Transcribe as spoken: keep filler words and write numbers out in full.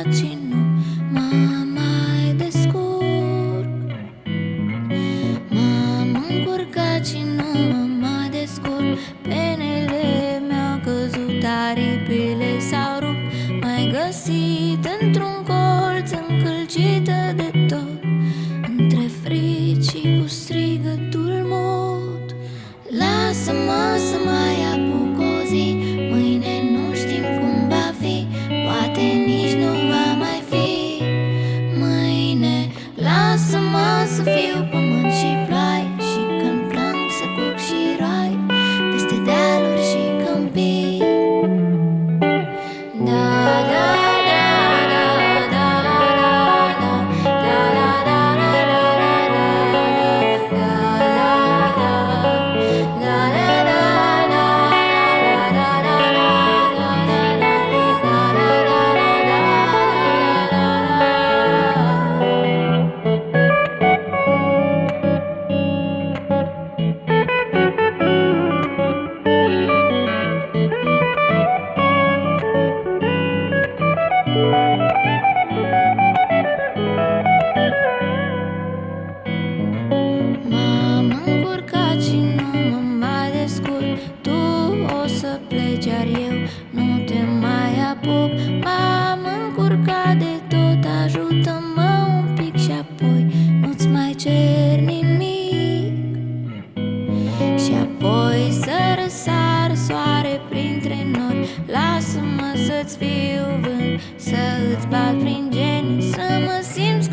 încurcat și nu mă mai descurc. M-am încurcat și nu mă mai descurc. Penele mi-au căzut, aripile s-au rupt. M-ai găsit într-un colț, încălcită de tot, între frici și cu strigătul mut. Lasă-mă să mai apuc o zi, mâine nu știm cum va fi, poate nici nu va mai fi mâine. Lasă-mă să fiu pământ și ploaie, și când plâng să curg și rai peste dealuri și câmpii. Da, da. M-am încurcat și nu mă mai descurc. Tu o să pleci, iar eu nu te mai apuc. M-am încurcat de tot, ajută-mă un pic și apoi nu-ți mai cer nimic. Și apoi să răsar soare printre nori. Lasă-mă să-ți fiu vânt, să îți bat prin geni, să mă simt